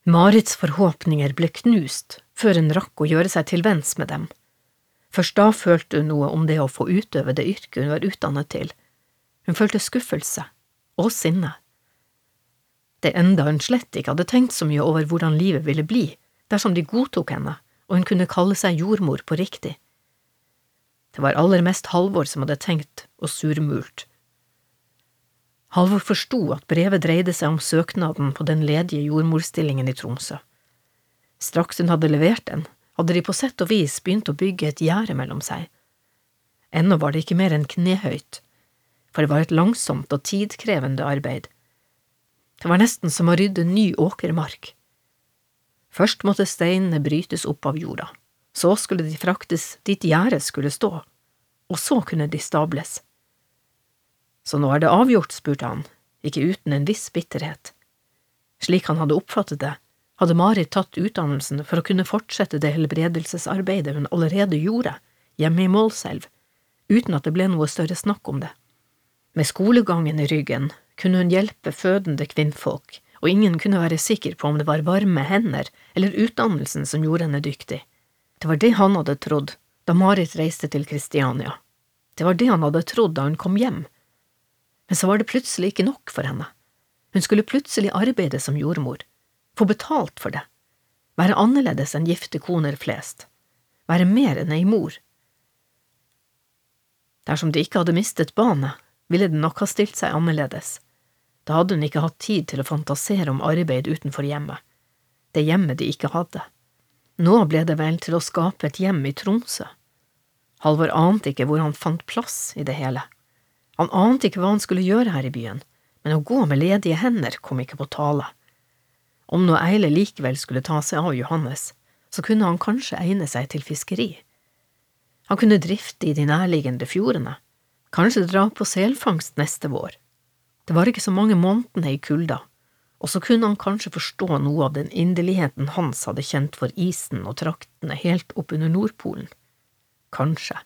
Marits forhåpninger ble knust før hun rakk å gjøre seg til venns med dem. Først da følte hun noe om det å få utøve det yrket hun var utdannet til. Hun følte skuffelse og sinne. Det enda hun slett ikke hadde tenkt så mye over hvordan livet ville bli, dersom de godtok henne, og hun kunne kalle seg jordmor på riktig. Det var aller mest Halvor som hadde tenkt og surmult. Halvor forstod at brevet dreide seg om søknaden på den ledige jordmorstillingen i Tromsø. Straks hun hadde levert den, hadde de på sett og vis begynt å bygge et gjerde mellom seg. Ennå var det ikke mer enn knehøyt, for det var et langsomt og tidkrevende arbeid. Det var nesten som å rydde ny åkermark. Først måtte steinene brytes opp av jorda, så skulle de fraktes dit gjerdet skulle stå, og så kunne de stables. Så nå er det avgjort, spurte han, ikke uten en viss bitterhet. Slik han hadde oppfattet det, hadde Marit tatt utdannelsen for å kunne fortsette det helbredelsesarbeidet hun allerede gjorde, hjemme i Målselv, uten at det ble noe større snakk om det. Med skolegangen i ryggen kunne hun hjelpe fødende kvinnfolk, og ingen kunne være sikker på om det var varme hender eller utdannelsen som gjorde henne dyktig. Det var det han hadde trodd da Marit reiste til Kristiania. Det var det han hadde trodd da hun kom hjem. Men så var det plutselig ikke nok for henne. Hun skulle plutselig arbeide som jordmor, få betalt for det, være annerledes enn gifte koner flest, være mer enn ei mor. Dersom de ikke hadde mistet barnet, ville det nok ha stilt seg annerledes. Da hadde hun ikke hatt tid til å fantasere om arbeid utenfor hjemmet, det hjemmet de ikke hadde. Nå ble det vel til å skape et hjem i Tromsø. Halvor ante ikke hvor han fant plass i det hele. Han ante ikke hva han skulle gjøre her i byen, men å gå med ledige hender kom ikke på tale. Om nå Eile likevel skulle ta seg av Johannes, så kunne han kanskje egne seg til fiskeri. Han kunne drifte i de nærliggende fjordene, kanskje dra på selfangst neste vår. Det var ikke så mange månedene i kulda, og så kunne han kanskje forstå noe av den inderligheten Hans hadde kjent for isen og traktene helt opp under Nordpolen. Kanskje.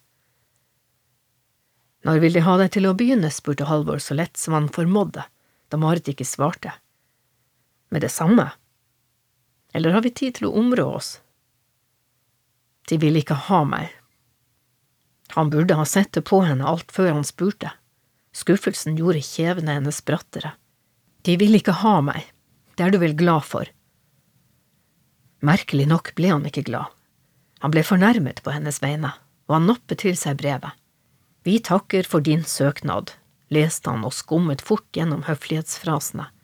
Når vil de ha deg til å begynne, spurte Halvor så lett som han formådde, da Marit ikke svarte. Med det samme? Eller har vi tid til å områ oss? De vil ikke ha meg. Han burde ha sett det på henne alt før han spurte. Skuffelsen gjorde kjevene hennes brattere. De vil ikke ha meg, det er du vel glad for? Merkelig nok ble han ikke glad. Han ble fornærmet på hennes vegne, og han nappet til seg brevet. Vi takker for din søknad, leste han og skummet fort gjennom høflighetsfrasene.